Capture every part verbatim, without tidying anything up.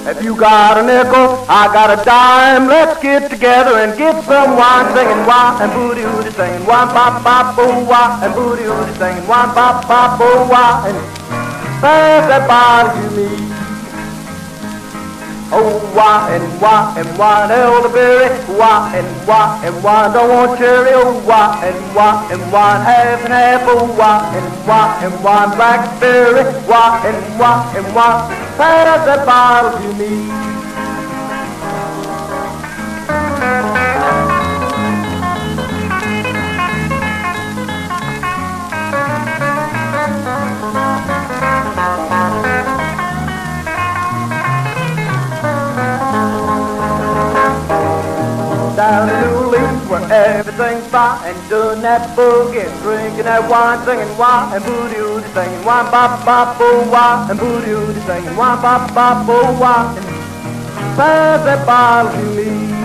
If you got a nickel, I got a dime. Let's get together and get some wine, singing wah and booty hooty, singing wah bop bop boo wah and booty hooty, singing wah bop bop boo wah, and pass that bottle to me. Oh, wah and wah and wah, elderberry, wah and wah and wah, don't want cherry. Oh, wah and wah and wah, half and half. Oh, wah and wah and wah, blackberry, wah and wah and wah, pass that bottle to me. Down in New Orleans where everything's fine, and doing that boogie, drinking that wine, singing wah and booty hooty, singing wah bop bop boo wah and booty hooty, singing wah bop bop boo wah, and pass that bottle to me.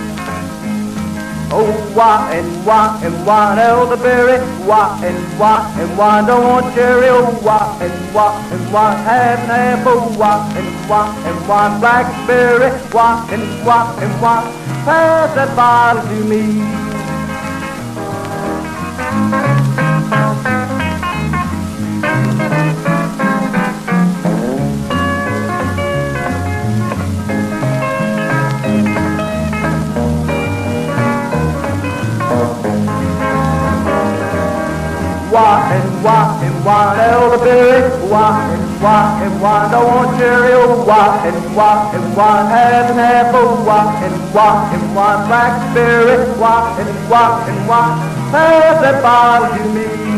Oh, wah and wah and wah, elderberry, wah and wah and wah, don't want cherry. Oh, wah and wah and wah, half and half. Oh, wah and wah and wah, blackberry, wah and wah and wah, pass that bottle to me. Wah and wah and wah, elderberry, wah and wah and wah, don't want cherry. Oh, wah and wah and wah, half and half. Oh, wah and wah and wah, blackberry, wah and wah and wah, pass that bottle to me.